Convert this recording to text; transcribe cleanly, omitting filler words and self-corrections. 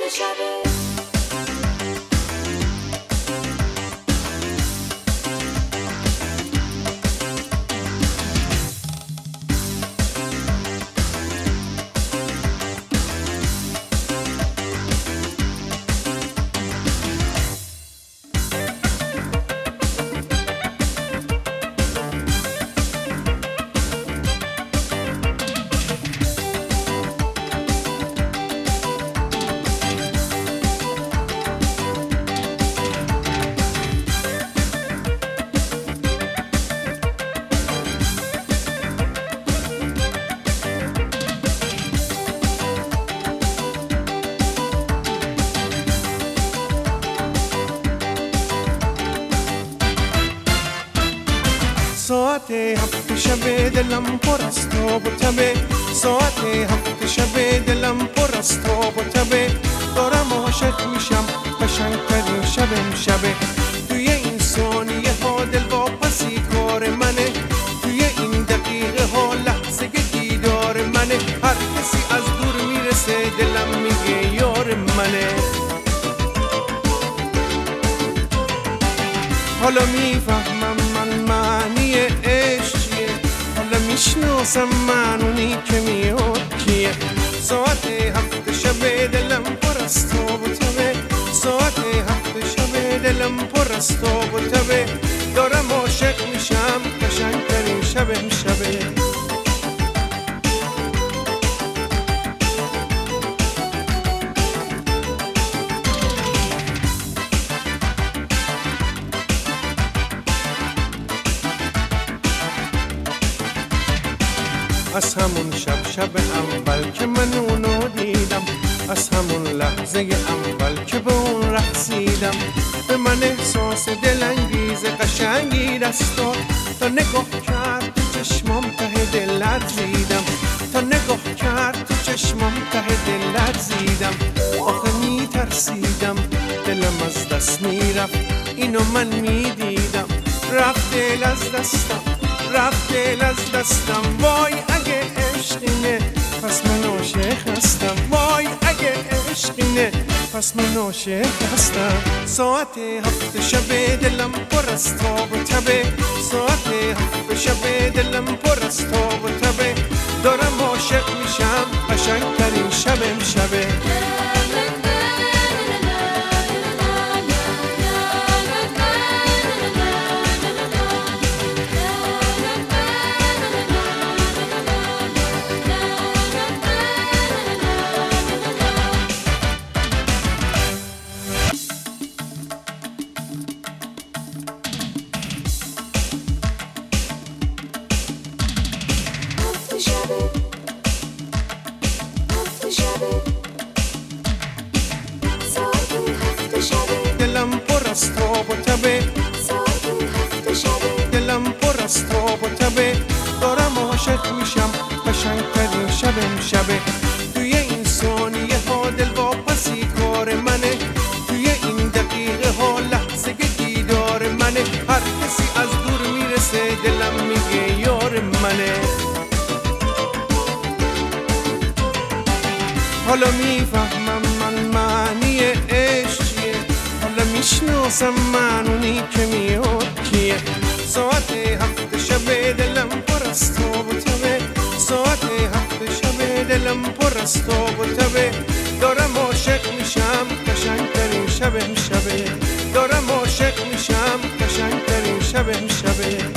ساعت 7 شب دلم پر از تاب و تبه، ساعت 7 شب دلم پر از تاب و تبه، دارم عاشق میشم قشنگترین شب امشبه. توی این ثانیه ها دل واپسی کار منه، توی این دقیقه ها لحظه دیدار منه، هر کسی از دور میرسه دلم میگه یار منه. حالا میفهمم من معنی عشق چیه، حالا میشناسم من اونی که میاد کیه. ساعت 7 شب دلم پر از تاب و تبه، ساعت 7 شب دلم پر از تاب و تبه، دارم عاشق میشم قشنگترین شب امشبه. از همون شب اول که من اونو دیدم، از همون لحظه اول که به اون رقصیدم، به من احساس دلانگیز قشنگی دست داد. تا نگاه کرد تو چشمام ته دل لرزیدم، تا نگاه کرد تو چشمام ته دل لرزیدم. آخه میترسیدم دلم از دست میرفت، اینو من میدیدم، رفت دل از دستم، رفت دل از دستم. وای اگه عشقینه پس من عاشق هستم، وای اگه عشقینه پس من عاشق هستم. ساعت 7 شب دلم پر از تاب و تبه، ساعت 7 شب دلم پر از تاب و تبه، دارم عاشق میشم قشنگترین شب امشبه. دلم پر از تاب و تبه، دلم پر از تاب و تبه، دارم عاشق میشم قشنگترین شب امشبه. توی این ثانیه ها دل واپسی کار منه، توی این دقیقه ها لحظه دیدار منه، هر کسی از دور میرسه دلم میگه یار منه. حالا میفهمم من معنی عشق چیه، حالا میشناسم من اونی که میاد کیه. ساعت 7 شب دلم پر از تاب و تبه، ساعت 7 شب دلم پر از تاب و تبه، دارم عاشق میشم قشنگترین شب امشبه، دارم عاشق میشم قشنگترین شب امشبه.